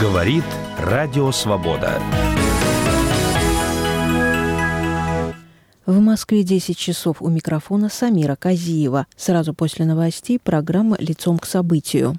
Говорит Радио Свобода. В Москве 10 часов, у микрофона Самира Казиева. Сразу после новостей программа «Лицом к событию».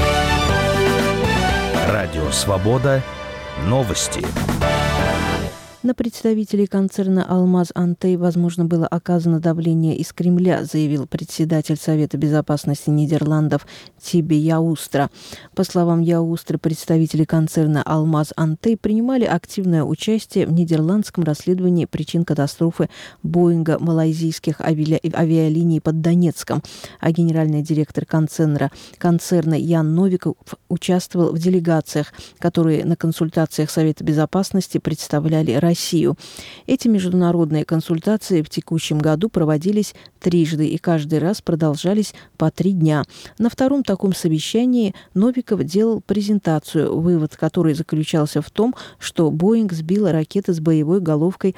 Радио Свобода. Новости. На представителей концерна «Алмаз Антей», возможно, было оказано давление из Кремля, заявил председатель Совета безопасности Нидерландов Тибе Яустра. По словам Яустры, представители концерна «Алмаз Антей» принимали активное участие в нидерландском расследовании причин катастрофы Боинга малайзийских авиалиний под Донецком. А генеральный директор концерна Ян Новиков участвовал в делегациях, которые на консультациях Совета безопасности представляли Россию. Эти международные консультации в текущем году проводились трижды и каждый раз продолжались по 3 дня. На втором таком совещании Новиков делал презентацию, вывод которой заключался в том, что Боинг сбил ракеты с боевой головкой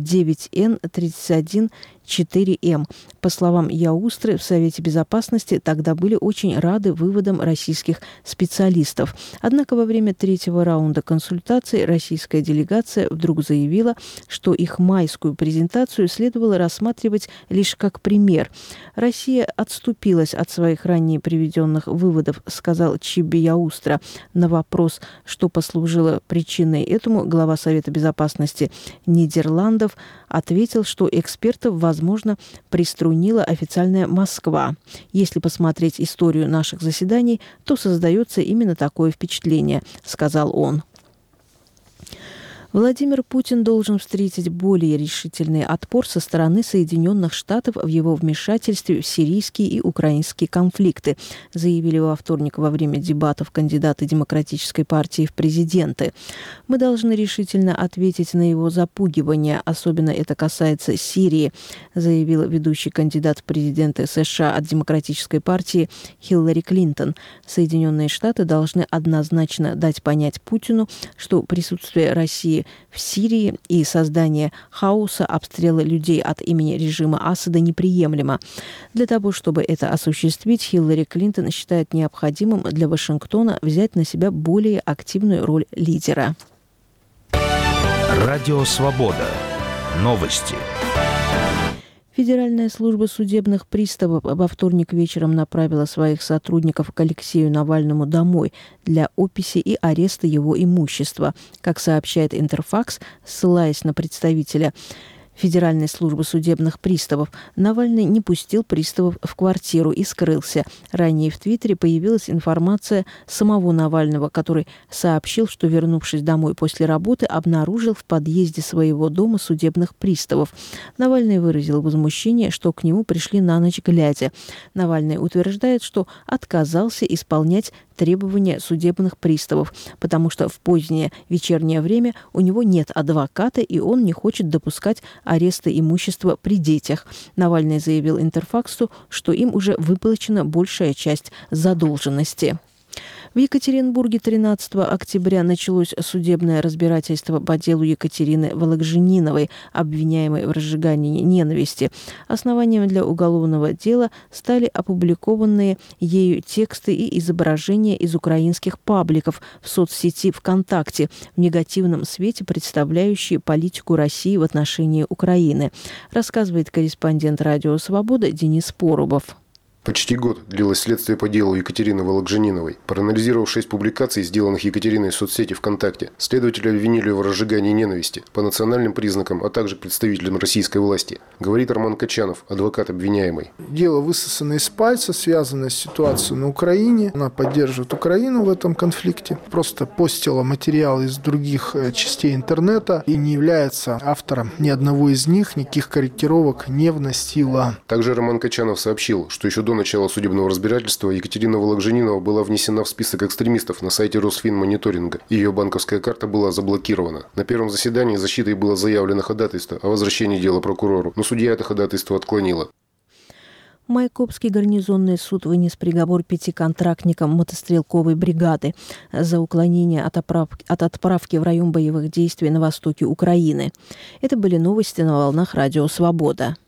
9Н-31-4М. По словам Яустры, в Совете безопасности тогда были очень рады выводам российских специалистов. Однако во время 3-го раунда консультаций российская делегация вдруг заявила, что их майскую презентацию следовало рассматривать лишь как пример. Россия отступилась от своих ранее приведенных выводов, сказал Тибе Яустра. На вопрос, что послужило причиной этому, глава Совета безопасности Нидерландов ответил, что экспертов, возможно, приструнила официальная Москва. Если посмотреть историю наших заседаний, то создается именно такое впечатление, сказал он. Владимир Путин должен встретить более решительный отпор со стороны Соединенных Штатов в его вмешательстве в сирийские и украинские конфликты, заявили во вторник во время дебатов кандидаты Демократической партии в президенты. Мы должны решительно ответить на его запугивание, особенно это касается Сирии, заявил ведущий кандидат в президенты США от Демократической партии Хиллари Клинтон. Соединенные Штаты должны однозначно дать понять Путину, что присутствие России в Сирии и создание хаоса, обстрела людей от имени режима Асада неприемлемо. Для того, чтобы это осуществить, Хиллари Клинтон считает необходимым для Вашингтона взять на себя более активную роль лидера. Радио Свобода. Новости. Федеральная служба судебных приставов во вторник вечером направила своих сотрудников к Алексею Навальному домой для описи и ареста его имущества. Как сообщает Интерфакс, ссылаясь на представителя Федеральной службы судебных приставов, Навальный не пустил приставов в квартиру и скрылся. Ранее в Твиттере появилась информация самого Навального, который сообщил, что, вернувшись домой после работы, обнаружил в подъезде своего дома судебных приставов. Навальный выразил возмущение, что к нему пришли на ночь глядя. Навальный утверждает, что отказался исполнять требования судебных приставов, потому что в позднее вечернее время у него нет адвоката, и он не хочет допускать ареста имущества при детях. Навальный заявил Интерфаксу, что им уже выплачена большая часть задолженности. В Екатеринбурге 13 октября началось судебное разбирательство по делу Екатерины Волокжениновой, обвиняемой в разжигании ненависти. Основанием для уголовного дела стали опубликованные ею тексты и изображения из украинских пабликов в соцсети ВКонтакте, в негативном свете представляющие политику России в отношении Украины, рассказывает корреспондент «Радио Свобода» Денис Порубов. Почти год длилось следствие по делу Екатерины Волокжениновой. Проанализировав 6 публикаций, сделанных Екатериной в соцсети ВКонтакте, следователи обвинили ее в разжигании ненависти по национальным признакам, а также представителям российской власти, говорит Роман Качанов, адвокат обвиняемой. Дело высосано из пальца, связано с ситуацией на Украине. Она поддерживает Украину в этом конфликте. Просто постила материалы из других частей интернета и не является автором ни одного из них, никаких корректировок не вносила. Также Роман Качанов сообщил, что еще до начала судебного разбирательства Екатерина Волокженинова была внесена в список экстремистов на сайте Росфинмониторинга. Ее банковская карта была заблокирована. На первом заседании защитой было заявлено ходатайство о возвращении дела прокурору, но судья это ходатайство отклонила. Майкопский гарнизонный суд вынес приговор 5 контрактникам мотострелковой бригады за уклонение от отправки в район боевых действий на востоке Украины. Это были новости на волнах Радио Свобода.